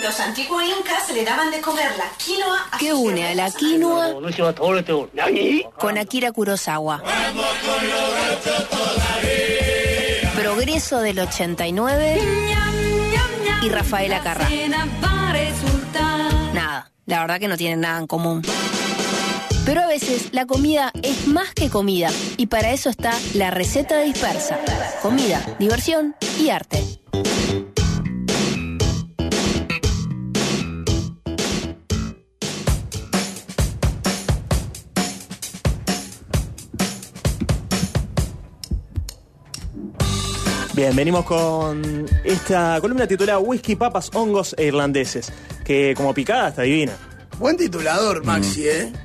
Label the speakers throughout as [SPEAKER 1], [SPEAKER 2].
[SPEAKER 1] Los antiguos incas le daban de comer la quinoa a
[SPEAKER 2] ¿Qué une a la quinoa con Akira Kurosawa? Progreso del 89 y Rafaela Carrà. Nada, la verdad que no tienen nada en común. Pero a veces la comida es más que comida y para eso está la receta dispersa. Comida, diversión y arte.
[SPEAKER 3] Bien, venimos con esta columna titulada Whisky, papas, hongos e irlandeses, que como picada está divina.
[SPEAKER 4] Buen titulador, Maxi,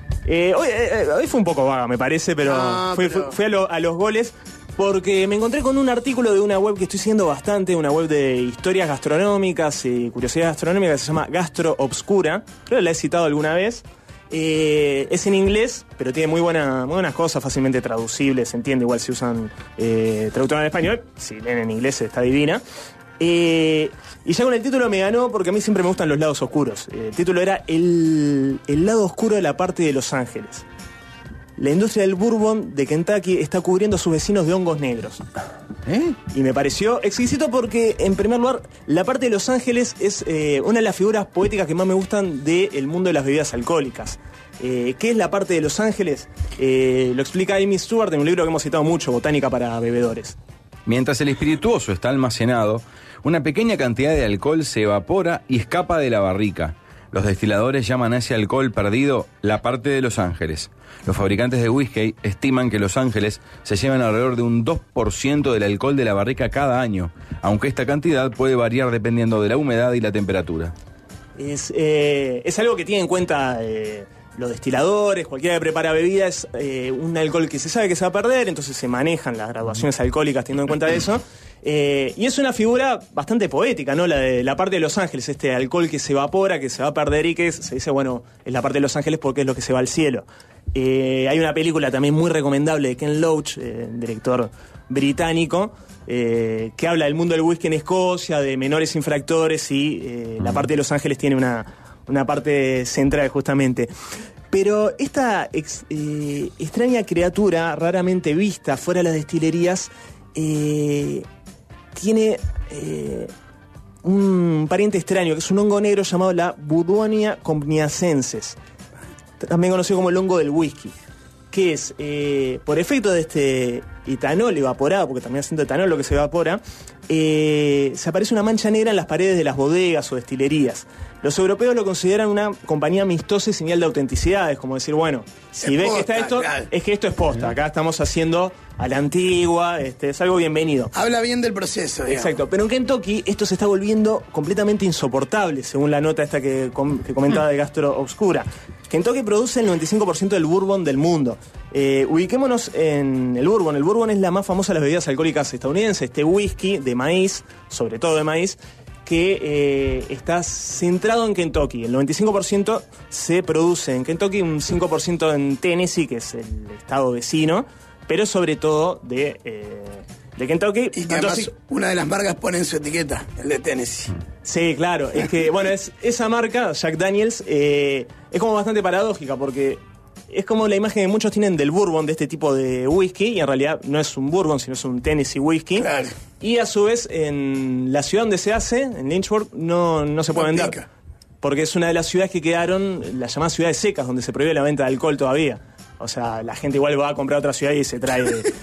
[SPEAKER 3] Hoy fue un poco vaga, me parece, pero fui a los goles porque me encontré con un artículo de una web que estoy siguiendo bastante, una web de historias gastronómicas y curiosidades gastronómicas que se llama Gastro Obscura. Creo que la he citado alguna vez. Es en inglés, pero tiene muy buenas cosas, fácilmente traducibles, se entiende, igual si usan traductor en español, si leen en inglés está divina. Y ya con el título me ganó porque a mí siempre me gustan los lados oscuros. El título era el lado oscuro de la parte de Los Ángeles. La industria del bourbon de Kentucky está cubriendo a sus vecinos de hongos negros. Y me pareció exquisito porque, en primer lugar, la parte de Los Ángeles es una de las figuras poéticas que más me gustan del mundo de las bebidas alcohólicas. ¿Qué es la parte de Los Ángeles? Lo explica Amy Stewart en un libro que hemos citado mucho, Botánica para bebedores.
[SPEAKER 5] Mientras el espirituoso está almacenado, una pequeña cantidad de alcohol se evapora y escapa de la barrica. Los destiladores llaman a ese alcohol perdido la parte de Los Ángeles. Los fabricantes de whisky estiman que Los Ángeles se llevan alrededor de un 2% del alcohol de la barrica cada año, aunque esta cantidad puede variar dependiendo de la humedad y la temperatura.
[SPEAKER 3] Es algo que tiene en cuenta los destiladores, cualquiera que prepara bebidas, un alcohol que se sabe que se va a perder, entonces se manejan las graduaciones alcohólicas teniendo en cuenta eso. Y es una figura bastante poética, ¿no? La parte de Los Ángeles, este alcohol que se evapora, que se va a perder y que se dice, bueno, es la parte de Los Ángeles porque es lo que se va al cielo. Hay una película también muy recomendable de Ken Loach, director británico, que habla del mundo del whisky en Escocia, de menores infractores y la parte de Los Ángeles tiene una parte central justamente. Pero esta extraña criatura raramente vista fuera de las destilerías tiene un pariente extraño, que es un hongo negro llamado la Budonia comniacensis, también conocido como el hongo del whisky, que es, por efecto de este etanol evaporado, porque también haciendo etanol lo que se evapora, se aparece una mancha negra en las paredes de las bodegas o destilerías. Los europeos lo consideran una compañía amistosa y señal de autenticidad. Es como decir, bueno, si ves que está esto, claro, es que esto es posta. Acá estamos haciendo a la antigua, es algo bienvenido.
[SPEAKER 4] Habla bien del proceso, digamos.
[SPEAKER 3] Exacto, pero en Kentucky esto se está volviendo completamente insoportable, según la nota esta que comentaba de Gastro Obscura. Kentucky produce el 95% del bourbon del mundo. Ubiquémonos en el bourbon. El bourbon es la más famosa de las bebidas alcohólicas estadounidenses. Este whisky de maíz, sobre todo de maíz, que está centrado en Kentucky. El 95% se produce en Kentucky, un 5% en Tennessee, que es el estado vecino, pero sobre todo de Kentucky.
[SPEAKER 4] Y que además una de las marcas pone en su etiqueta, el de Tennessee.
[SPEAKER 3] Sí, claro. Es que, bueno, esa marca, Jack Daniels, es como bastante paradójica, porque es como la imagen que muchos tienen del bourbon, de este tipo de whisky, y en realidad no es un bourbon, sino es un Tennessee whisky.
[SPEAKER 4] Claro.
[SPEAKER 3] Y a su vez, en la ciudad donde se hace, en Lynchburg, no se puede vender.
[SPEAKER 4] Pica.
[SPEAKER 3] Porque es una de las ciudades que quedaron, las llamadas ciudades secas, donde se prohíbe la venta de alcohol todavía. O sea, la gente igual va a comprar a otra ciudad y se trae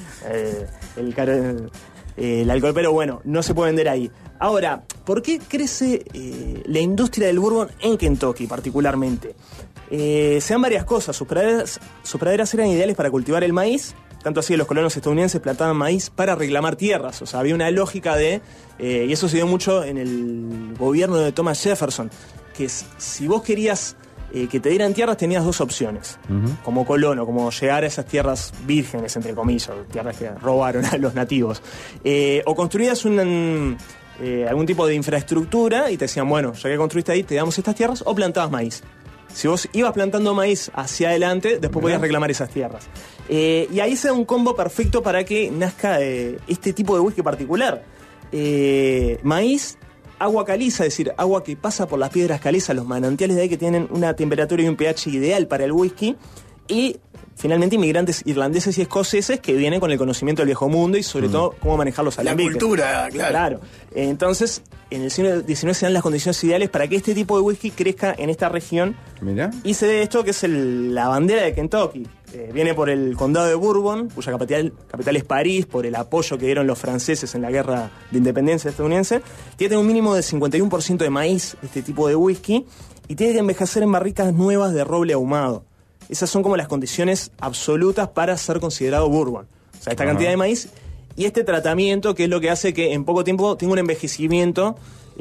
[SPEAKER 3] el alcohol, pero bueno, no se puede vender ahí. Ahora, ¿por qué crece la industria del bourbon en Kentucky particularmente? Se dan varias cosas. Sus praderas eran ideales para cultivar el maíz, tanto así que los colonos estadounidenses plantaban maíz para reclamar tierras. O sea, había una lógica y eso se dio mucho en el gobierno de Thomas Jefferson, que si vos querías que te dieran tierras, tenías dos opciones, como colono, como llegar a esas tierras vírgenes, entre comillas, tierras que robaron a los nativos, o construías algún tipo de infraestructura y te decían, bueno, ya que construiste ahí, te damos estas tierras, o plantabas maíz. Si vos ibas plantando maíz hacia adelante, después podías reclamar esas tierras. Y ahí se da un combo perfecto para que nazca este tipo de whisky particular. Maíz, agua caliza, es decir, agua que pasa por las piedras calizas, los manantiales de ahí que tienen una temperatura y un pH ideal para el whisky, y finalmente inmigrantes irlandeses y escoceses que vienen con el conocimiento del viejo mundo y sobre todo cómo manejar los alambiques.
[SPEAKER 4] La cultura, claro.
[SPEAKER 3] Entonces, en el siglo XIX se dan las condiciones ideales para que este tipo de whisky crezca en esta región.
[SPEAKER 5] Mirá.
[SPEAKER 3] Y se dé esto que es la bandera de Kentucky. Viene por el condado de Bourbon, cuya capital es París, por el apoyo que dieron los franceses en la guerra de independencia estadounidense. Tiene un mínimo de 51% de maíz, este tipo de whisky, y tiene que envejecer en barricas nuevas de roble ahumado. Esas son como las condiciones absolutas para ser considerado bourbon. O sea, esta cantidad de maíz y este tratamiento, que es lo que hace que en poco tiempo tenga un envejecimiento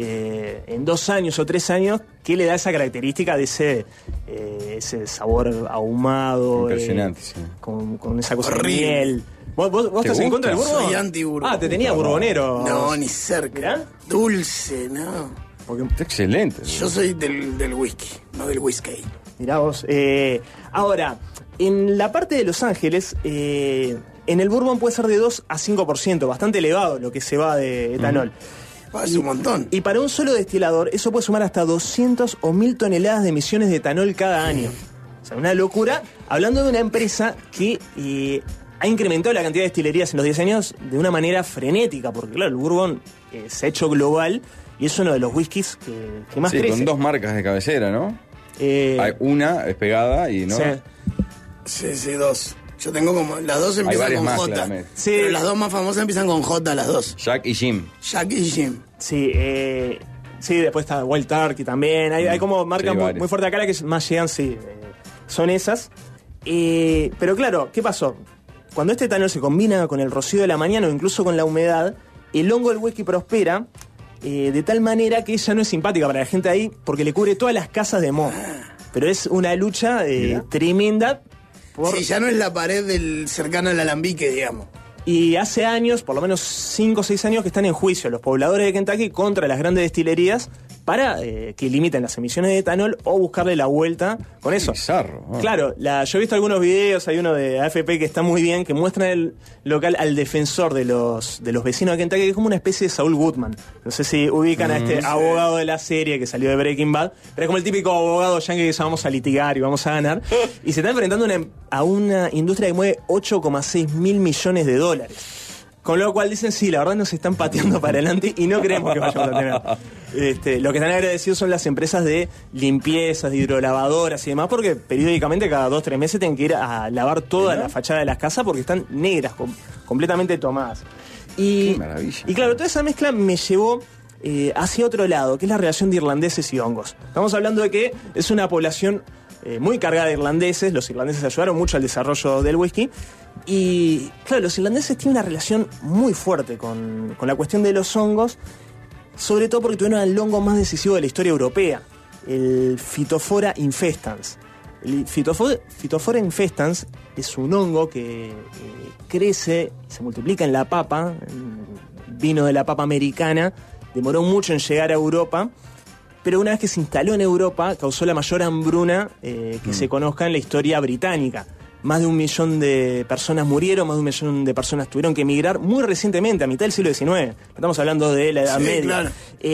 [SPEAKER 3] en 2 años o 3 años, que le da esa característica de ese sabor ahumado.
[SPEAKER 5] Impresionante, sí.
[SPEAKER 3] Con esa cosa
[SPEAKER 4] horrible.
[SPEAKER 3] de miel. ¿Vos estás en contra del bourbon?
[SPEAKER 4] Soy anti-bourbon.
[SPEAKER 3] Ah, te tenía bourbonero.
[SPEAKER 4] No, ni cerca.
[SPEAKER 3] ¿Mirá?
[SPEAKER 4] Dulce, no.
[SPEAKER 3] Porque,
[SPEAKER 5] Está excelente.
[SPEAKER 4] Yo soy del whisky, no del whisky.
[SPEAKER 3] mirá vos. Ahora, en la parte de Los Ángeles, en el bourbon puede ser de 2 a 5%, bastante elevado lo que se va de etanol.
[SPEAKER 4] Es un montón.
[SPEAKER 3] Y para un solo destilador, eso puede sumar hasta 200 o 1000 toneladas de emisiones de etanol cada año. O sea, una locura. Hablando de una empresa que ha incrementado la cantidad de destilerías en los 10 años de una manera frenética, porque claro, el bourbon se ha hecho global y es uno de los whiskies que más crece.
[SPEAKER 5] Con 2 marcas de cabecera, ¿no? Hay una es pegada y no.
[SPEAKER 4] Sí, 2. Yo tengo como... Las 2 empiezan con
[SPEAKER 5] más,
[SPEAKER 4] J.
[SPEAKER 5] claramente.
[SPEAKER 3] Sí.
[SPEAKER 4] Pero las 2 más famosas empiezan con J, las 2.
[SPEAKER 5] Jack y Jim.
[SPEAKER 4] Jack y Jim.
[SPEAKER 3] Sí, después está Wild Turkey también. Hay como marcas muy fuertes acá, las que más llegan, son esas. Pero claro, ¿qué pasó? Cuando este etanol se combina con el rocío de la mañana o incluso con la humedad, el hongo del whisky prospera de tal manera que ya no es simpática para la gente ahí porque le cubre todas las casas de moho. Pero es una lucha tremenda.
[SPEAKER 4] Sí, ya no es la pared cercana al alambique, digamos.
[SPEAKER 3] Y hace años, por lo menos 5 o 6 años, que están en juicio los pobladores de Kentucky contra las grandes destilerías para que limiten las emisiones de etanol o buscarle la vuelta con eso.
[SPEAKER 5] Bizarro.
[SPEAKER 3] Claro, yo he visto algunos videos, hay uno de AFP que está muy bien, que muestra el local al defensor de los vecinos de Kentucky, que es como una especie de Saul Goodman. No sé si ubican a este abogado de la serie que salió de Breaking Bad, pero es como el típico abogado yankee que dice vamos a litigar y vamos a ganar. Y se está enfrentando a una industria que mueve 8,6 mil millones de dólares. Con lo cual dicen, sí, la verdad nos están pateando para adelante y no creemos que vayamos a tener. Lo que están agradecidos son las empresas de limpiezas, de hidrolavadoras y demás, porque periódicamente cada 2 o 3 meses tienen que ir a lavar toda la fachada de las casas porque están negras, completamente tomadas.
[SPEAKER 5] Qué maravilla.
[SPEAKER 3] Y claro, toda esa mezcla me llevó hacia otro lado, que es la relación de irlandeses y hongos. Estamos hablando de que es una población muy cargada de irlandeses. Los irlandeses ayudaron mucho al desarrollo del whisky. Y claro, los irlandeses tienen una relación muy fuerte con la cuestión de los hongos, sobre todo porque tuvieron el hongo más decisivo de la historia europea, el Phytophthora infestans. El Phytophthora infestans es un hongo que crece y se multiplica en la papa, vino de la papa americana, demoró mucho en llegar a Europa, pero una vez que se instaló en Europa causó la mayor hambruna que se conozca en la historia británica. Más de 1 millón de personas murieron, más de 1 millón de personas tuvieron que emigrar muy recientemente, a mitad del siglo XIX. Estamos hablando de la Edad Media. Claro.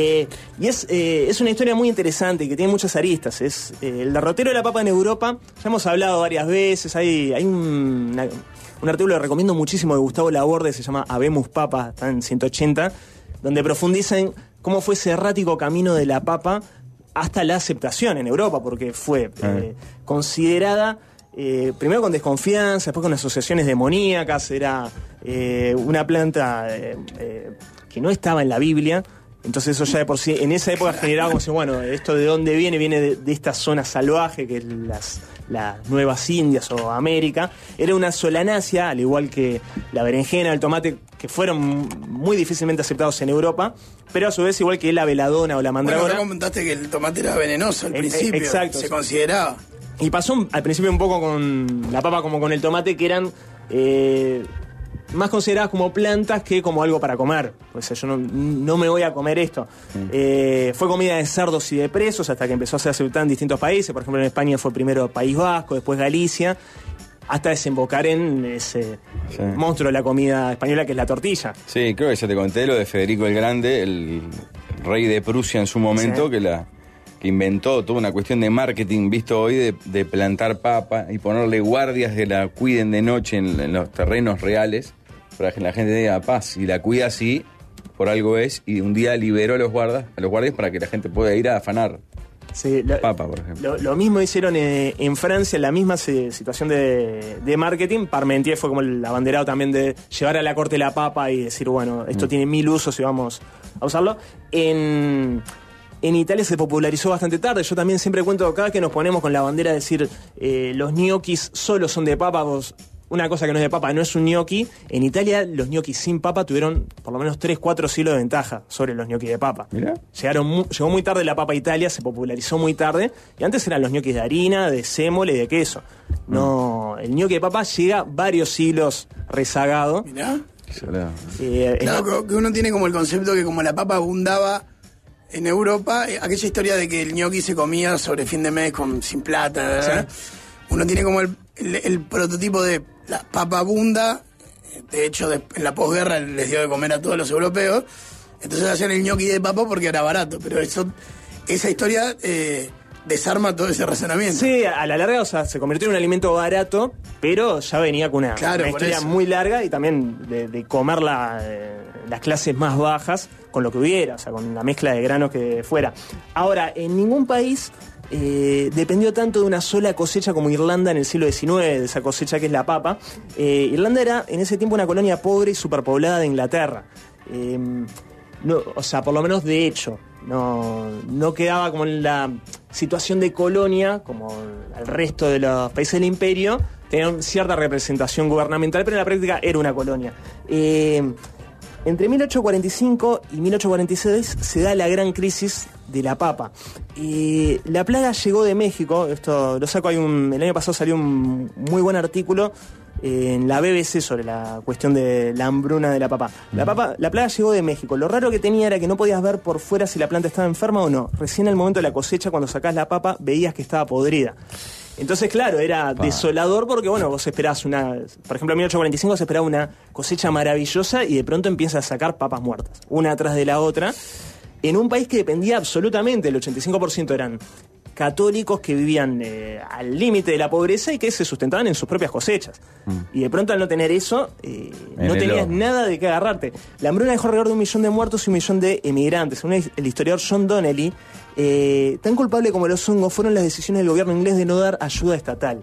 [SPEAKER 3] Y es una historia muy interesante y que tiene muchas aristas. Es el derrotero de la papa en Europa. Ya hemos hablado varias veces. Hay un artículo que recomiendo muchísimo de Gustavo Laborde, se llama Habemus Papa, está en 180, donde profundiza en cómo fue ese errático camino de la papa hasta la aceptación en Europa, porque fue considerada... primero con desconfianza, después con asociaciones demoníacas, era una planta que no estaba en la Biblia, entonces eso ya de por sí, en esa época generaba como si, bueno, esto de dónde viene de esta zona salvaje que es las Nuevas Indias o América. Era una solanácea, al igual que la berenjena, el tomate, que fueron muy difícilmente aceptados en Europa, pero a su vez igual que la veladona o la mandrágora.
[SPEAKER 4] Bueno, comentaste que el tomate era venenoso al principio,
[SPEAKER 3] exacto,
[SPEAKER 4] se consideraba.
[SPEAKER 3] Y pasó al principio un poco con la papa como con el tomate, que eran más consideradas como plantas que como algo para comer. O sea, yo no me voy a comer esto. Fue comida de cerdos y de presos hasta que empezó a ser aceptada en distintos países. Por ejemplo, en España fue primero País Vasco, después Galicia, hasta desembocar en ese monstruo de la comida española que es la tortilla.
[SPEAKER 5] Sí, creo que ya te conté lo de Federico el Grande, el rey de Prusia en su momento,
[SPEAKER 3] Sí.
[SPEAKER 5] que inventó toda una cuestión de marketing visto hoy de plantar papa y ponerle guardias que la cuiden de noche en los terrenos reales para que la gente diga paz, y la cuida así, por algo es, y un día liberó a los guardias para que la gente pueda ir a afanar
[SPEAKER 3] Sí,
[SPEAKER 5] papa, por ejemplo.
[SPEAKER 3] Lo mismo hicieron en Francia, en la misma situación de marketing. Parmentier fue como el abanderado también de llevar a la corte la papa y decir, bueno, esto tiene 1000 usos y vamos a usarlo. En Italia se popularizó bastante tarde. Yo también siempre cuento, cada vez que nos ponemos con la bandera de decir los ñoquis solo son de papa, una cosa que no es de papa no es un ñoqui. En Italia los ñoquis sin papa tuvieron por lo menos 3-4 siglos de ventaja sobre los ñoquis de papa.
[SPEAKER 5] Mirá.
[SPEAKER 3] Llegó muy tarde la papa a Italia, se popularizó muy tarde, y antes eran los ñoquis de harina, de sémola y de queso. No, el ñoqui de papa llega varios siglos rezagado.
[SPEAKER 4] Mirá.
[SPEAKER 3] Claro,
[SPEAKER 4] Que uno tiene como el concepto que como la papa abundaba en Europa, aquella historia de que el ñoqui se comía sobre fin de mes sin plata, ¿verdad?
[SPEAKER 3] Sí.
[SPEAKER 4] Uno tiene como el prototipo de la papa abunda. De hecho, en la posguerra les dio de comer a todos los europeos, entonces hacían el ñoqui de papa porque era barato, pero esa historia desarma todo ese razonamiento.
[SPEAKER 3] Sí, a la larga, o sea, se convirtió en un alimento barato, pero ya venía con una historia muy larga, y también de comer las clases más bajas con lo que hubiera, o sea, con la mezcla de granos que fuera. Ahora, en ningún país dependió tanto de una sola cosecha como Irlanda en el siglo XIX, de esa cosecha que es la papa. Irlanda era en ese tiempo una colonia pobre y superpoblada de Inglaterra. O sea, por lo menos de hecho, no quedaba como en la situación de colonia como el resto de los países del imperio. Tenían cierta representación gubernamental, pero en la práctica era una colonia. Entre 1845 y 1846 se da la gran crisis de la papa. La plaga llegó de México. Esto lo saco, el año pasado salió un muy buen artículo en la BBC sobre la cuestión de la hambruna de la papa. La plaga llegó de México. Lo raro que tenía era que no podías ver por fuera si la planta estaba enferma o no. Recién al momento de la cosecha, cuando sacás la papa, veías que estaba podrida. Entonces, claro, era desolador porque, bueno, vos esperás por ejemplo, en 1845 se esperaba una cosecha maravillosa y de pronto empiezas a sacar papas muertas, una atrás de la otra, en un país que dependía absolutamente, el 85% eran católicos que vivían al límite de la pobreza y que se sustentaban en sus propias cosechas. Y de pronto, al no tener eso, no tenías nada de qué agarrarte. La hambruna dejó alrededor de 1 millón de muertos y 1 millón de emigrantes. Según el historiador John Donnelly, tan culpable como los hongos fueron las decisiones del gobierno inglés de no dar ayuda estatal.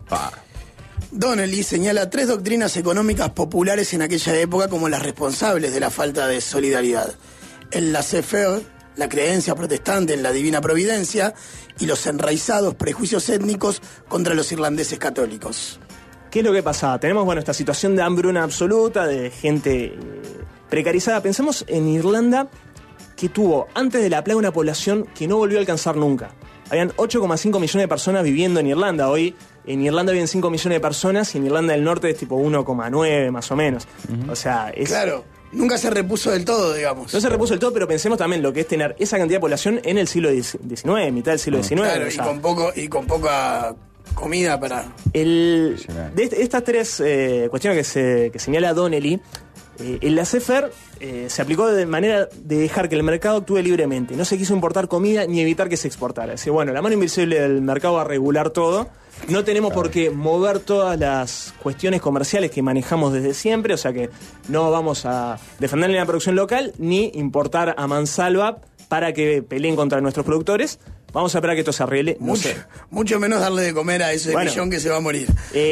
[SPEAKER 4] Donnelly señala 3 doctrinas económicas populares en aquella época como las responsables de la falta de solidaridad: el laissez-faire, la creencia protestante en la divina providencia, y los enraizados prejuicios étnicos contra los irlandeses católicos.
[SPEAKER 3] ¿Qué es lo que pasaba? Tenemos, esta situación de hambruna absoluta, de gente precarizada. Pensemos en Irlanda, que tuvo antes de la plaga una población que no volvió a alcanzar nunca. Habían 8,5 millones de personas viviendo en Irlanda. Hoy en Irlanda viven 5 millones de personas y en Irlanda del Norte es tipo 1,9 más o menos. O sea,
[SPEAKER 4] Claro, nunca se repuso del todo, digamos.
[SPEAKER 3] No se repuso del todo, pero pensemos también lo que es tener esa cantidad de población en el siglo XIX, mitad del siglo XIX.
[SPEAKER 4] Claro,
[SPEAKER 3] o sea,
[SPEAKER 4] y con poca comida para...
[SPEAKER 3] de estas 3 cuestiones que señala Donnelly, el laissez-faire se aplicó de manera de dejar que el mercado actúe libremente. No se quiso importar comida ni evitar que se exportara. Es decir, la mano invisible del mercado va a regular todo. No tenemos por qué mover todas las cuestiones comerciales que manejamos desde siempre. O sea que no vamos a defender la producción local ni importar a mansalva para que peleen contra nuestros productores. Vamos a esperar que esto se arregle.
[SPEAKER 4] Mucho menos darle de comer a ese millón que se va a morir.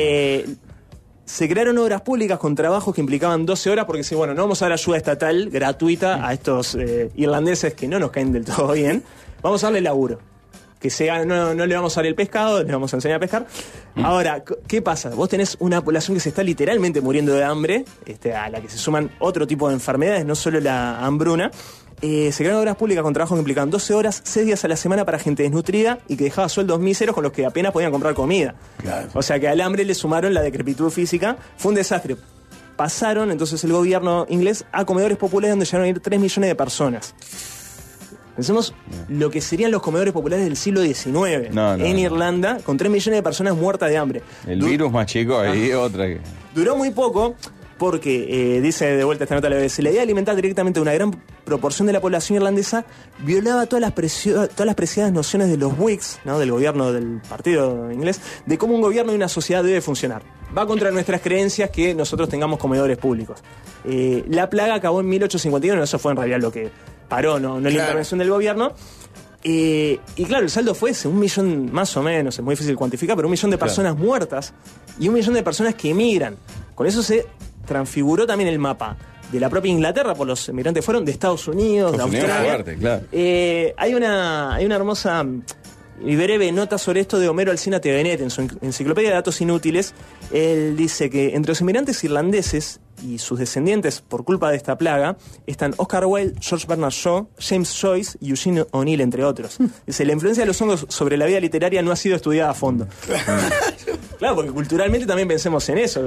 [SPEAKER 3] Se crearon obras públicas con trabajos que implicaban 12 horas porque no vamos a dar ayuda estatal gratuita a estos irlandeses que no nos caen del todo bien. Vamos a darle laburo. No le vamos a dar el pescado, le vamos a enseñar a pescar. Ahora, ¿qué pasa? Vos tenés una población que se está literalmente muriendo de hambre, a la que se suman otro tipo de enfermedades, no solo la hambruna. Se crearon obras públicas con trabajos que implicaban 12 horas, 6 días a la semana para gente desnutrida y que dejaba sueldos míseros con los que apenas podían comprar comida.
[SPEAKER 4] Claro.
[SPEAKER 3] O sea que al hambre le sumaron la decrepitud física. Fue un desastre. Pasaron entonces el gobierno inglés a comedores populares donde llegaron a ir 3 millones de personas. Pensemos lo que serían los comedores populares del siglo XIX en Irlanda, con 3 millones de personas muertas de hambre.
[SPEAKER 5] El virus más chico ahí, otra que...
[SPEAKER 3] Duró muy poco porque, dice de vuelta esta nota de la BBC, la idea de alimentar directamente a una gran proporción de la población irlandesa violaba todas las preciadas nociones de los Whigs, ¿no? Del gobierno del partido inglés, de cómo un gobierno y una sociedad debe funcionar. Va contra nuestras creencias que nosotros tengamos comedores públicos. La plaga acabó en 1851, eso fue en realidad lo que paró, no la intervención del gobierno. Y claro, el saldo fue ese, 1 millón más o menos, es muy difícil cuantificar, pero 1 millón de personas muertas y 1 millón de personas que emigran. Con eso se transfiguró también el mapa de la propia Inglaterra, por los emigrantes fueron de Estados Unidos, de Australia.
[SPEAKER 5] Fuerte, claro.
[SPEAKER 3] Hay una hermosa y breve nota sobre esto de Homero Alsina Tevenet en su enciclopedia de datos inútiles. Él dice que entre los inmigrantes irlandeses y sus descendientes por culpa de esta plaga están Oscar Wilde, George Bernard Shaw, James Joyce y Eugene O'Neill, entre otros. Dice, la influencia de los hongos sobre la vida literaria no ha sido estudiada a fondo. Claro, porque culturalmente también pensemos en eso.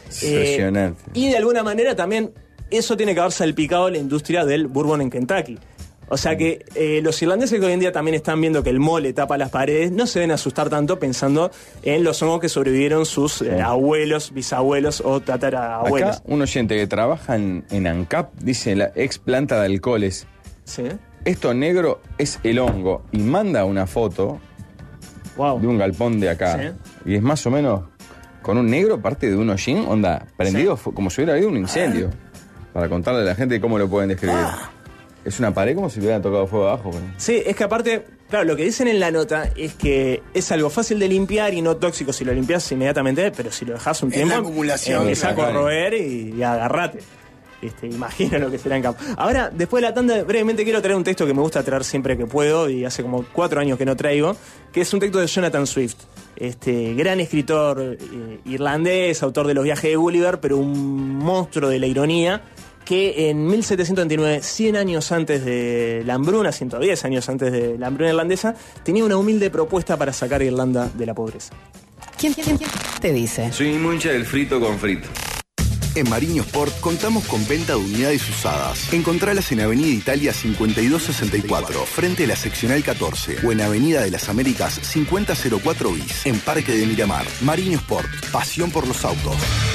[SPEAKER 3] Y de alguna manera también eso tiene que haber salpicado la industria del bourbon en Kentucky. O sea que los irlandeses que hoy en día también están viendo que el mole tapa las paredes, no se deben asustar tanto pensando en los hongos que sobrevivieron sus abuelos, bisabuelos o tatarabuelos.
[SPEAKER 5] Acá un oyente que trabaja en ANCAP dice, la ex planta de alcoholes,
[SPEAKER 3] ¿sí?
[SPEAKER 5] Esto negro es el hongo, y manda una foto de un galpón de acá. ¿Sí? Y es más o menos con un negro, parte de un hollín, onda, prendido, ¿sí? Como si hubiera habido un incendio. Para contarle a la gente cómo lo pueden describir. Es una pared como si le hubieran tocado fuego abajo. Pero... Sí,
[SPEAKER 3] es que aparte, claro, lo que dicen en la nota es que es algo fácil de limpiar y no tóxico si lo limpias inmediatamente, pero si lo dejas un tiempo,
[SPEAKER 4] la acumulación,
[SPEAKER 3] empieza a corroer y agarrate. Imagino lo que será en campo. Ahora, después de la tanda, brevemente quiero traer un texto que me gusta traer siempre que puedo, y hace como 4 años que no traigo, que es un texto de Jonathan Swift, gran escritor irlandés, autor de Los viajes de Gulliver, pero un monstruo de la ironía, que en 1729, 100 años antes de la hambruna, 110 años antes de la hambruna irlandesa, tenía una humilde propuesta para sacar a Irlanda de la pobreza.
[SPEAKER 2] ¿Quién te dice?
[SPEAKER 5] Soy muy hincha del frito con frito.
[SPEAKER 6] En Mariño Sport contamos con venta de unidades usadas. Encontralas en Avenida Italia 5264, frente a la seccional 14, o en Avenida de las Américas 5004 bis, en Parque de Miramar. Mariño Sport, pasión por los autos.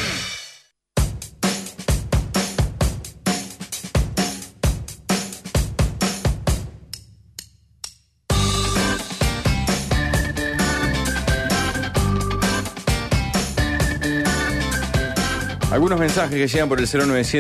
[SPEAKER 5] Algunos mensajes que llegan por el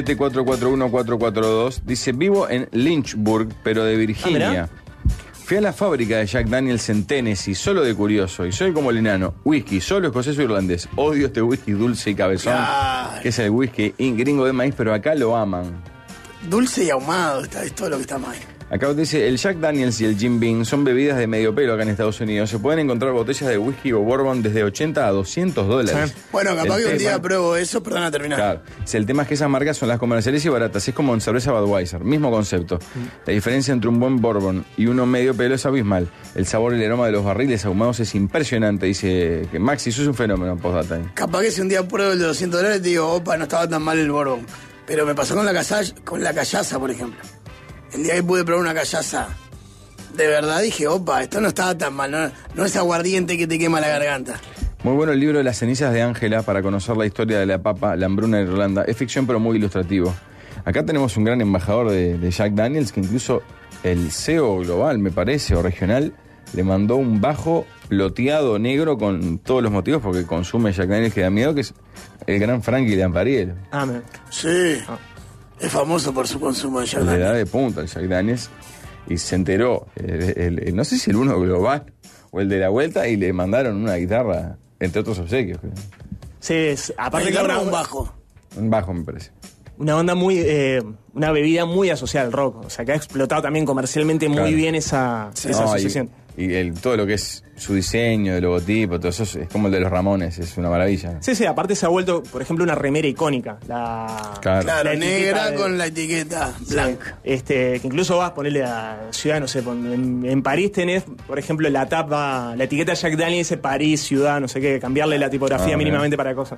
[SPEAKER 5] 097-441-442. Dice, vivo en Lynchburg, pero de Virginia. Fui a la fábrica de Jack Daniels en Tennessee, solo de curioso, y soy como el enano. Whisky, solo escocés o irlandés. Odio este whisky dulce y cabezón, que es el whisky gringo de maíz, pero acá lo aman.
[SPEAKER 4] Dulce y ahumado, es todo lo que está mal.
[SPEAKER 5] Acá dice, el Jack Daniels y el Jim Beam son bebidas de medio pelo acá en Estados Unidos. Se pueden encontrar botellas de whisky o bourbon desde $80 a $200.
[SPEAKER 4] Sí. Bueno, capaz que un día pruebo eso, perdona, terminar.
[SPEAKER 5] Claro. El tema es que esas marcas son las comerciales y baratas. Es como en cerveza Budweiser, mismo concepto. La diferencia entre un buen bourbon y uno medio pelo es abismal. El sabor y el aroma de los barriles ahumados es impresionante. Dice que Maxi, eso es un fenómeno, postdata.
[SPEAKER 4] Capaz que si un día pruebo el de $200 te digo, opa, no estaba tan mal el bourbon. Pero me pasó con la callaza, por ejemplo. El día que pude probar una callaza, de verdad dije, opa, esto no estaba tan mal, no es aguardiente que te quema la garganta.
[SPEAKER 5] Muy bueno el libro de Las cenizas de Ángela para conocer la historia de la papa, la hambruna de Irlanda. Es ficción pero muy ilustrativo. Acá tenemos un gran embajador de Jack Daniels, que incluso el CEO global, me parece, o regional, le mandó un bajo loteado negro con todos los motivos porque consume Jack Daniels, que da miedo, que es el gran Frankie Lampariello.
[SPEAKER 3] Amén.
[SPEAKER 4] Sí. Es famoso por su consumo de Jack Daniels.
[SPEAKER 5] Le da de punta el Jack Daniels y se enteró, no sé si el uno global o el de la vuelta, y le mandaron una guitarra, entre otros obsequios.
[SPEAKER 3] Sí, aparte que
[SPEAKER 4] un bajo.
[SPEAKER 5] Un bajo, me parece.
[SPEAKER 3] Una banda muy, una bebida muy asociada al rock, o sea que ha explotado también comercialmente muy bien esa asociación.
[SPEAKER 5] Y todo lo que es su diseño, el logotipo, todo eso es como el de los Ramones, es una maravilla, ¿no?
[SPEAKER 3] Sí, aparte se ha vuelto, por ejemplo, una remera icónica.
[SPEAKER 4] Claro, la negra con la etiqueta blanca.
[SPEAKER 3] Que incluso vas a ponerle a ciudad, no sé, en París tenés, por ejemplo, la tapa, la etiqueta Jack Daniels dice París, ciudad, no sé qué, cambiarle la tipografía mínimamente para cosas.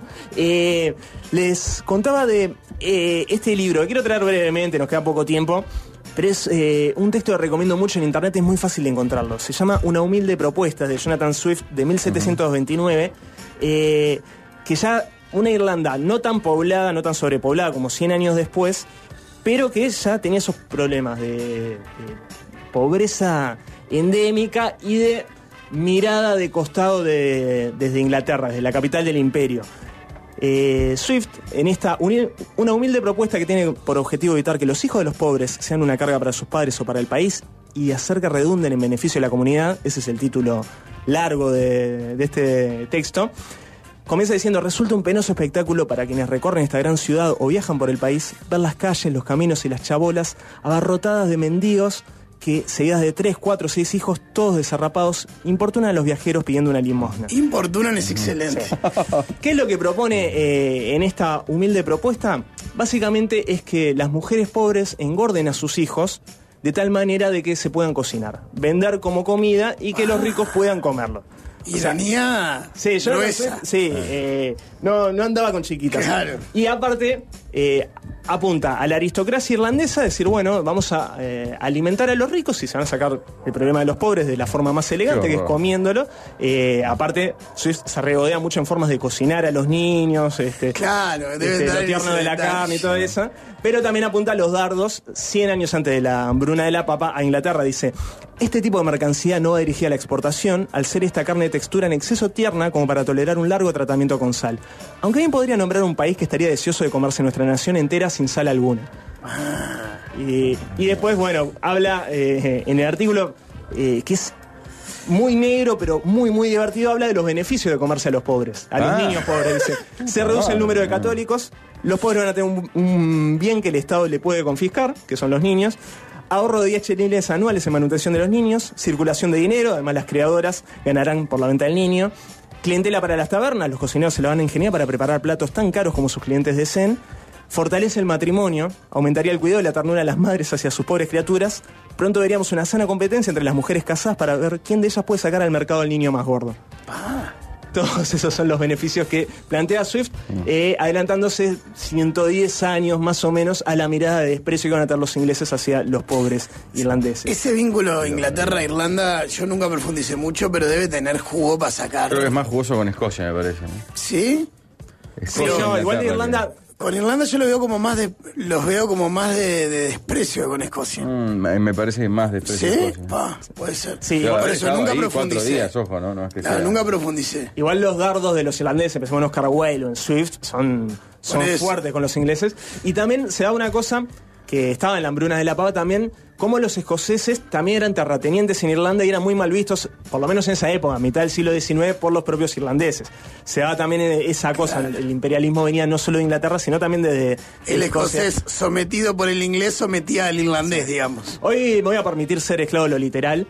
[SPEAKER 3] Les contaba de este libro, que quiero traer brevemente, nos queda poco tiempo. Pero es un texto que recomiendo mucho en internet, es muy fácil de encontrarlo. Se llama Una humilde propuesta, de Jonathan Swift, de 1729, que ya una Irlanda no tan poblada, no tan sobrepoblada como 100 años después, pero que ya tenía esos problemas de pobreza endémica y de mirada de costado desde Inglaterra, desde la capital del imperio. Swift, en esta una humilde propuesta que tiene por objetivo evitar que los hijos de los pobres sean una carga para sus padres o para el país y hacer que redunden en beneficio de la comunidad, ese es el título largo de este texto, comienza diciendo: resulta un penoso espectáculo para quienes recorren esta gran ciudad o viajan por el país ver las calles, los caminos y las chabolas abarrotadas de mendigos que, seguidas de 3, 4, 6 hijos, todos desarrapados, importunan a los viajeros pidiendo una limosna.
[SPEAKER 4] Importunan es excelente.
[SPEAKER 3] Sí. ¿Qué es lo que propone en esta humilde propuesta? Básicamente es que las mujeres pobres engorden a sus hijos de tal manera de que se puedan cocinar, vender como comida y que los ricos puedan comerlo.
[SPEAKER 4] Ironía
[SPEAKER 3] sí, yo
[SPEAKER 4] gruesa.
[SPEAKER 3] No andaba con chiquitas.
[SPEAKER 4] Claro.
[SPEAKER 3] Y aparte, apunta a la aristocracia irlandesa a decir, bueno, vamos a alimentar a los ricos y se van a sacar el problema de los pobres de la forma más elegante, que es comiéndolo. Aparte, se regodea mucho en formas de cocinar a los niños,
[SPEAKER 4] claro,
[SPEAKER 3] lo tierno de la carne y todo eso. Pero también apunta a los dardos 100 años antes de la hambruna de la papa a Inglaterra. Dice: este tipo de mercancía no va dirigida a la exportación, al ser esta carne de textura en exceso tierna como para tolerar un largo tratamiento con sal. Aunque bien podría nombrar un país que estaría deseoso de comerse nuestra nación entera sin sal alguna. Y después, bueno, habla en el artículo que es muy negro, pero muy, muy divertido. Habla de los beneficios de comerse a los pobres, a los niños pobres. Dice: se reduce el número de católicos, los pobres van a tener un bien que el Estado le puede confiscar, que son los niños, ahorro de 10 chelines anuales en manutención de los niños, circulación de dinero, además las criadoras ganarán por la venta del niño, clientela para las tabernas, los cocineros se la van a ingeniar para preparar platos tan caros como sus clientes deseen, fortalece el matrimonio, aumentaría el cuidado y la ternura de las madres hacia sus pobres criaturas, pronto veríamos una sana competencia entre las mujeres casadas para ver quién de ellas puede sacar al mercado al niño más gordo. Todos esos son los beneficios que plantea Swift, adelantándose 110 años más o menos a la mirada de desprecio que van a tener los ingleses hacia los pobres irlandeses.
[SPEAKER 4] Ese vínculo Inglaterra-Irlanda yo nunca profundicé mucho, pero debe tener jugo para sacar.
[SPEAKER 5] Creo que es más jugoso con Escocia, me parece, ¿no?
[SPEAKER 4] ¿Sí?
[SPEAKER 3] Sí, no, igual de Irlanda...
[SPEAKER 4] Con Irlanda yo los veo como más de desprecio con Escocia.
[SPEAKER 5] Me parece que más desprecio.
[SPEAKER 4] ¿Sí? Puede ser.
[SPEAKER 3] Sí,
[SPEAKER 4] por eso nunca profundicé.
[SPEAKER 5] 4 días, ojo, ¿no? Es que
[SPEAKER 4] nunca profundicé.
[SPEAKER 3] Igual los dardos de los irlandeses, empezamos en Oscar Wilde o en Swift, son fuertes con los ingleses. Y también se da una cosa que estaba en la hambruna de la pava también, como los escoceses también eran terratenientes en Irlanda y eran muy mal vistos, por lo menos en esa época, a mitad del siglo XIX, por los propios irlandeses. Se daba también esa cosa, el imperialismo venía no solo de Inglaterra, sino también de
[SPEAKER 4] el escocés sometido por el inglés sometía al irlandés, digamos.
[SPEAKER 3] Hoy me voy a permitir ser esclavo de lo literal.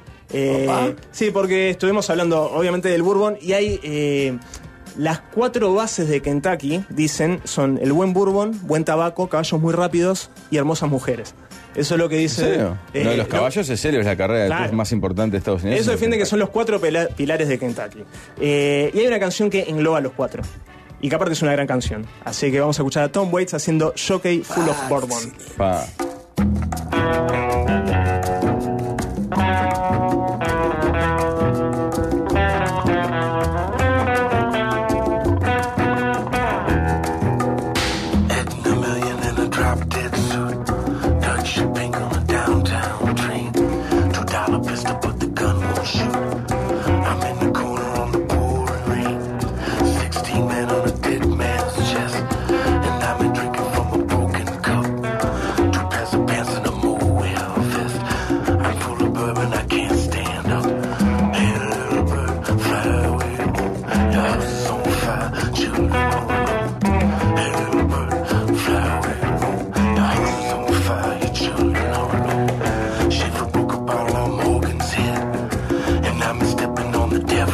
[SPEAKER 3] Sí, porque estuvimos hablando obviamente del bourbon y hay... las 4 bases de Kentucky, dicen, son el buen bourbon, buen tabaco, caballos muy rápidos y hermosas mujeres. Eso es lo que dice...
[SPEAKER 5] ¿En serio? Lo de los caballos es serio, es la carrera más importante de Estados Unidos.
[SPEAKER 3] Eso defiende que son los 4 pilares de Kentucky. Y hay una canción que engloba los 4. Y que aparte es una gran canción. Así que vamos a escuchar a Tom Waits haciendo Jockey Full of Bourbon.
[SPEAKER 7] The devil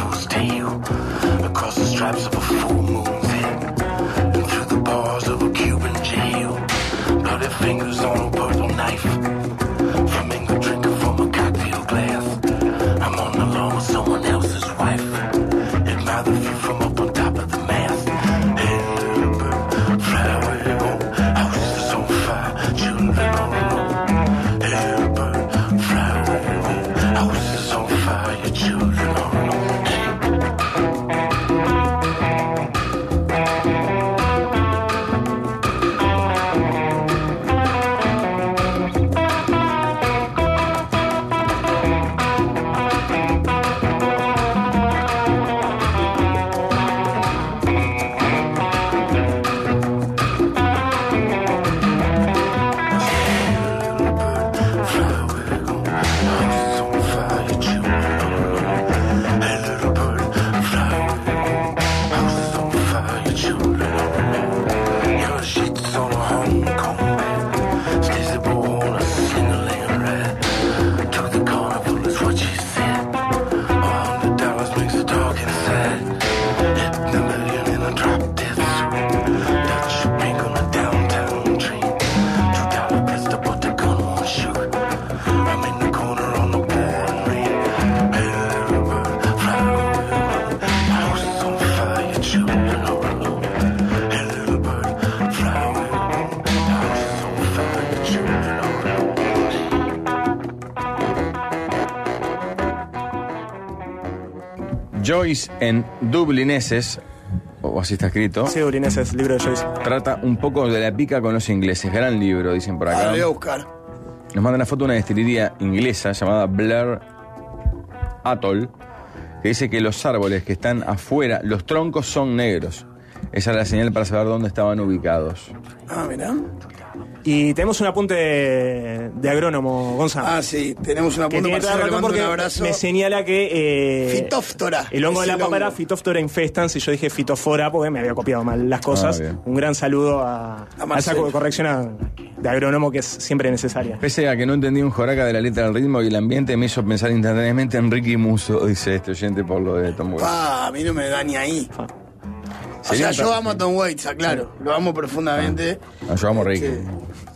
[SPEAKER 5] Joyce en Dublineses, o así está escrito.
[SPEAKER 3] Sí, Dublineses, libro de Joyce.
[SPEAKER 5] Trata un poco de la pica con los ingleses. Gran libro, dicen por acá.
[SPEAKER 4] Lo voy a buscar.
[SPEAKER 5] Nos mandan una foto de una destilería inglesa llamada Blair Atoll, que dice que los árboles que están afuera, los troncos son negros. Esa era la señal para saber dónde estaban ubicados.
[SPEAKER 4] Ah, mirá.
[SPEAKER 3] Y tenemos un apunte de agrónomo, Gonzalo.
[SPEAKER 4] Ah, sí, tenemos un
[SPEAKER 3] Que
[SPEAKER 4] apunte
[SPEAKER 3] tiene
[SPEAKER 4] para
[SPEAKER 3] toda la
[SPEAKER 4] hacerle, le
[SPEAKER 3] razón
[SPEAKER 4] mando
[SPEAKER 3] porque
[SPEAKER 4] un abrazo.
[SPEAKER 3] me señala que...
[SPEAKER 4] Fitóftora.
[SPEAKER 3] El hongo de la
[SPEAKER 4] Es el
[SPEAKER 3] papara,
[SPEAKER 4] hongo.
[SPEAKER 3] Fitóftora infestans, y yo dije fitofora porque me había copiado mal las cosas.
[SPEAKER 5] bien.
[SPEAKER 3] Un gran saludo a esa
[SPEAKER 4] Marcelo.
[SPEAKER 3] corrección de agrónomo que es siempre necesaria.
[SPEAKER 5] Pese a que no entendí un joraca de la letra del ritmo y el ambiente, me hizo pensar instantáneamente en Ricky Musso, dice este oyente por lo de Tom Waits.
[SPEAKER 4] A mí no me da ni ahí. O
[SPEAKER 5] Sería
[SPEAKER 4] sea, yo
[SPEAKER 5] tan-
[SPEAKER 4] amo a Tom Waits, aclaro. Lo amo profundamente.
[SPEAKER 5] No, yo amo a Ricky.
[SPEAKER 4] Sí.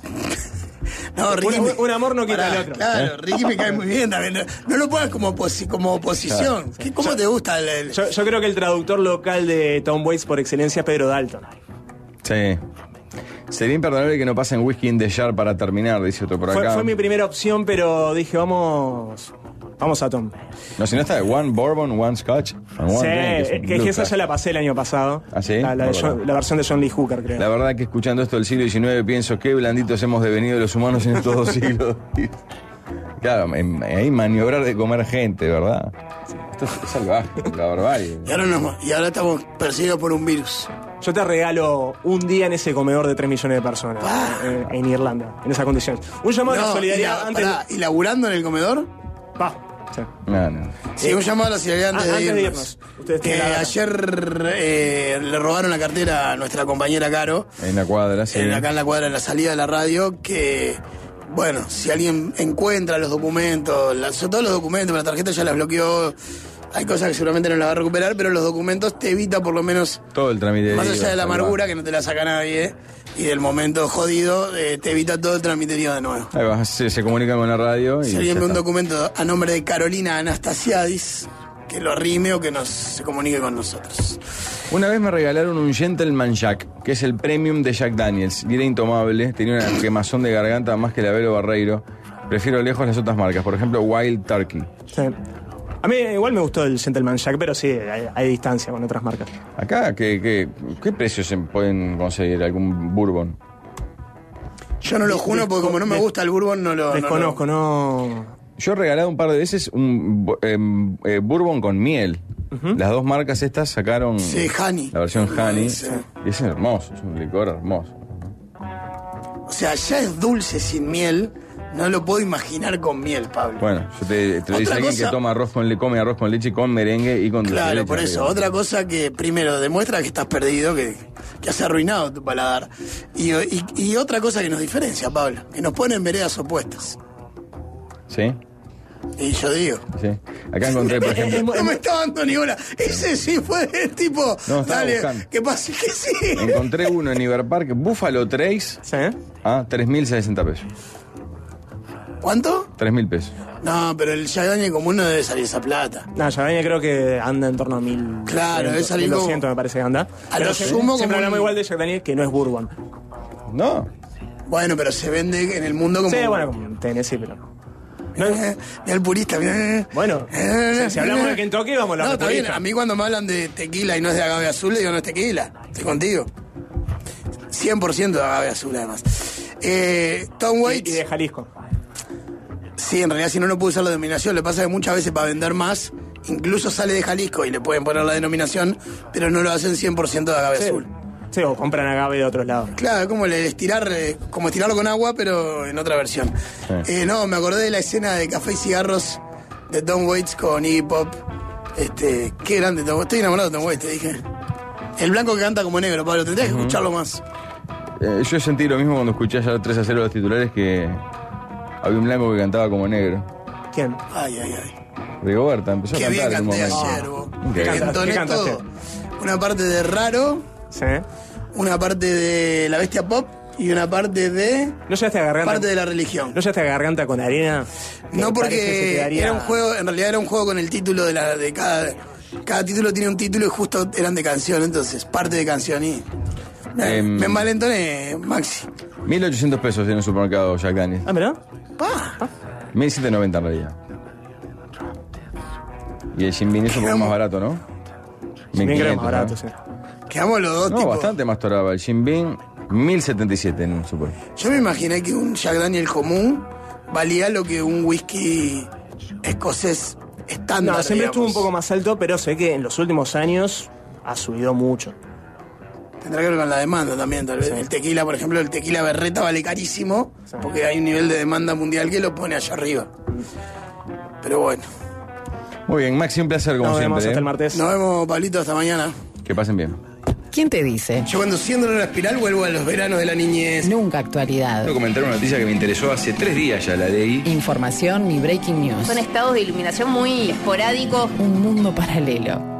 [SPEAKER 4] No, Ricky.
[SPEAKER 3] Un amor no quita
[SPEAKER 4] Pará,
[SPEAKER 3] el otro.
[SPEAKER 4] Claro, Ricky me cae muy bien también. No lo pongas como oposición. ¿Cómo te gusta el-
[SPEAKER 3] Yo creo que el traductor local de Tom Waits por excelencia es Pedro Dalton.
[SPEAKER 5] Sí. Sería imperdonable que no pasen whisky in the jar para terminar, dice otro por acá.
[SPEAKER 3] Fue mi primera opción, pero dije, vamos a Tom.
[SPEAKER 5] No, si no está de One Bourbon, One Scotch, and One
[SPEAKER 3] Sí,
[SPEAKER 5] Drink, es un
[SPEAKER 3] que
[SPEAKER 5] blue
[SPEAKER 3] esa
[SPEAKER 5] flask.
[SPEAKER 3] ya la pasé el año pasado.
[SPEAKER 5] ¿Ah, sí?
[SPEAKER 3] La
[SPEAKER 5] Bueno.
[SPEAKER 3] versión de John Lee Hooker, creo.
[SPEAKER 5] La verdad que escuchando esto del siglo XIX pienso qué blanditos hemos devenido los humanos en estos 2 siglos. Claro, ahí maniobrar de comer gente, ¿verdad? Esto es salvaje, la barbarie.
[SPEAKER 4] Y ahora estamos perseguidos por un virus.
[SPEAKER 3] Yo te regalo un día en ese comedor de 3 millones de personas en Irlanda, en esas condiciones. Un llamado a la solidaridad antes
[SPEAKER 4] ¿Y laburando en el comedor?
[SPEAKER 3] Sí.
[SPEAKER 5] No.
[SPEAKER 4] Sí, un llamado a la solidaridad antes
[SPEAKER 3] antes
[SPEAKER 4] de
[SPEAKER 3] de
[SPEAKER 4] irnos.
[SPEAKER 3] irnos. Ustedes
[SPEAKER 4] Que
[SPEAKER 3] tienen la data.
[SPEAKER 4] ayer le robaron la cartera a nuestra compañera Caro,
[SPEAKER 5] En la cuadra, sí.
[SPEAKER 4] acá en la cuadra, en la salida de la radio, que, bueno, si alguien encuentra los documentos, sobre todo los documentos, la tarjeta ya las bloqueó, hay cosas que seguramente no las va a recuperar, pero los documentos te evita por lo menos,
[SPEAKER 5] Todo el trámite.
[SPEAKER 4] más
[SPEAKER 5] de
[SPEAKER 4] allá de la
[SPEAKER 5] salvaje.
[SPEAKER 4] amargura que no te la saca nadie, y del momento jodido, te evita todo el tramiterío de nuevo.
[SPEAKER 5] Ahí va, se comunica con la radio y
[SPEAKER 4] Si alguien
[SPEAKER 5] ya
[SPEAKER 4] ve un
[SPEAKER 5] está.
[SPEAKER 4] documento a nombre de Carolina Anastasiadis, que lo arrime o que se comunique con nosotros.
[SPEAKER 5] Una vez me regalaron un Gentleman Jack, que es el premium de Jack Daniels, y era intomable, tenía una quemazón de garganta más que la Velo Barreiro. Prefiero lejos las otras marcas, por ejemplo Wild Turkey.
[SPEAKER 3] Sí. A mí igual me gustó el Gentleman Jack, pero sí, hay distancia con otras marcas.
[SPEAKER 5] Acá, ¿qué precios se pueden conseguir? ¿Algún bourbon?
[SPEAKER 4] Yo no lo juro porque como no me gusta el bourbon, no lo...
[SPEAKER 3] Desconozco, no.
[SPEAKER 5] Yo he regalado un par de veces un bourbon con miel. Las dos marcas estas sacaron
[SPEAKER 4] Sí, Honey.
[SPEAKER 5] la versión Honey.
[SPEAKER 4] Sí.
[SPEAKER 5] Y es hermoso, es un licor hermoso.
[SPEAKER 4] O sea, ya es dulce sin miel, no lo puedo imaginar con miel, Pablo.
[SPEAKER 5] Bueno, yo te lo dice
[SPEAKER 4] Otra
[SPEAKER 5] alguien
[SPEAKER 4] cosa-
[SPEAKER 5] que come arroz con leche, con merengue y con dulce de
[SPEAKER 4] Claro,
[SPEAKER 5] leche
[SPEAKER 4] por eso.
[SPEAKER 5] arriba.
[SPEAKER 4] Otra cosa que primero demuestra que estás perdido, que has arruinado tu paladar. Y otra cosa que nos diferencia, Pablo, que nos pone en veredas opuestas.
[SPEAKER 5] ¿Sí?
[SPEAKER 4] Y yo digo...
[SPEAKER 5] Sí. Acá encontré, por ejemplo,
[SPEAKER 4] No me está dando ni bola. Ese sí fue el tipo.
[SPEAKER 5] No, estaba
[SPEAKER 4] dale,
[SPEAKER 5] buscando.
[SPEAKER 4] que pase que sí.
[SPEAKER 5] encontré uno en Iberpark, Buffalo Trace,
[SPEAKER 3] ¿Sí?
[SPEAKER 5] a 3.060 pesos.
[SPEAKER 4] ¿Cuánto?
[SPEAKER 5] 3.000 pesos.
[SPEAKER 4] No, pero el Jack Daniel común no debe salir esa plata.
[SPEAKER 3] No, Chavaña creo que anda en torno a 1.000.
[SPEAKER 4] Claro, debe salir
[SPEAKER 3] 1.200
[SPEAKER 4] como-
[SPEAKER 3] me parece que anda.
[SPEAKER 4] A
[SPEAKER 3] Pero
[SPEAKER 4] lo sumo como
[SPEAKER 3] siempre hablamos
[SPEAKER 4] un-
[SPEAKER 3] igual de Jack Daniel, que no es bourbon.
[SPEAKER 5] No.
[SPEAKER 4] Bueno, pero se vende en el mundo como.
[SPEAKER 3] Sí, bueno, como Tennessee, pero... No,
[SPEAKER 4] Mira el purista, mira.
[SPEAKER 3] bueno, si hablamos de Kentucky, vamos a hablar
[SPEAKER 4] No,
[SPEAKER 3] de
[SPEAKER 4] está bien.
[SPEAKER 3] purista.
[SPEAKER 4] A mí cuando me hablan de tequila y no es de agave azul, le digo no es tequila. Estoy contigo. 100% de agave azul, además. Tom
[SPEAKER 3] Y
[SPEAKER 4] Waits.
[SPEAKER 3] de Jalisco.
[SPEAKER 4] Sí, en realidad si no puede usar la denominación, le pasa que muchas veces para vender más, incluso sale de Jalisco y le pueden poner la denominación, pero no lo hacen 100% de agave
[SPEAKER 3] Sí.
[SPEAKER 4] azul.
[SPEAKER 3] Sí, o compran agave de otros lados.
[SPEAKER 4] Claro, como como estirarlo con agua, pero en otra versión.
[SPEAKER 5] Sí.
[SPEAKER 4] No, me acordé de la escena de Café y Cigarros de Tom Waits con Iggy Pop. Qué grande Tom Waits. Estoy enamorado de Tom Waits, te dije. El blanco que canta como negro, Pablo, tendrías que escucharlo más.
[SPEAKER 5] Yo sentí lo mismo cuando escuché ya 3-0 los titulares, que había un blanco que cantaba como negro.
[SPEAKER 3] ¿Quién?
[SPEAKER 4] Ay, ay, ay.
[SPEAKER 5] Rigoberta empezó
[SPEAKER 4] Qué
[SPEAKER 5] a
[SPEAKER 4] bien
[SPEAKER 5] cantar en un
[SPEAKER 4] canté
[SPEAKER 5] momento.
[SPEAKER 4] ayer, vos.
[SPEAKER 5] Increíble.
[SPEAKER 4] Entoné
[SPEAKER 3] ¿Qué cantaste?
[SPEAKER 4] todo. Una parte de Raro,
[SPEAKER 3] ¿Sí?
[SPEAKER 4] una parte de La Bestia Pop y una parte de...
[SPEAKER 3] ¿No llegaste a Garganta?
[SPEAKER 4] Parte de la religión.
[SPEAKER 3] ¿No llegaste a Garganta con arena?
[SPEAKER 4] No,
[SPEAKER 3] Que parece que se
[SPEAKER 4] porque
[SPEAKER 3] quedaría-
[SPEAKER 4] era un juego, en realidad era un juego con el título de cada título tiene un título y justo eran de canción, entonces parte de canción y me envalentoné, Maxi.
[SPEAKER 5] 1.800 pesos en el supermercado Jack Daniels.
[SPEAKER 3] Ah, ¿verdad?
[SPEAKER 4] Pa.
[SPEAKER 5] 1.790 en realidad. Y el Jim Beam es un poco más barato, ¿no?
[SPEAKER 3] Jim Beam es
[SPEAKER 5] 1500,
[SPEAKER 3] más barato,
[SPEAKER 5] ¿no?
[SPEAKER 3] sí.
[SPEAKER 4] Quedamos los dos,
[SPEAKER 5] No,
[SPEAKER 4] tipo.
[SPEAKER 5] bastante más toraba. El Jim Beam, 1077 en un super.
[SPEAKER 4] Yo me imaginé que un Jack Daniel común valía lo que un whisky escocés estándar.
[SPEAKER 3] No, siempre estuvo un
[SPEAKER 4] digamos.
[SPEAKER 3] poco más alto, pero sé que en los últimos años ha subido mucho.
[SPEAKER 4] Tendrá que ver con la demanda también, tal vez.
[SPEAKER 3] Sí.
[SPEAKER 4] El tequila, por ejemplo, el tequila berreta vale carísimo,
[SPEAKER 3] Sí.
[SPEAKER 4] porque hay un nivel de demanda mundial que lo pone allá arriba. Pero bueno.
[SPEAKER 5] Muy bien, Maxi, un placer como
[SPEAKER 3] Nos
[SPEAKER 5] siempre.
[SPEAKER 3] vemos hasta el
[SPEAKER 5] ¿eh?
[SPEAKER 3] martes.
[SPEAKER 4] Nos vemos, Pablito, hasta mañana.
[SPEAKER 5] Que pasen bien.
[SPEAKER 7] ¿Quién te dice?
[SPEAKER 4] Yo cuando siendo en una espiral vuelvo a los veranos de la niñez.
[SPEAKER 7] Nunca actualidad.
[SPEAKER 5] Quiero comentar una noticia que me interesó hace 3 días ya, la leí.
[SPEAKER 7] Información ni breaking news.
[SPEAKER 2] Son estados de iluminación muy esporádicos.
[SPEAKER 7] Un mundo paralelo.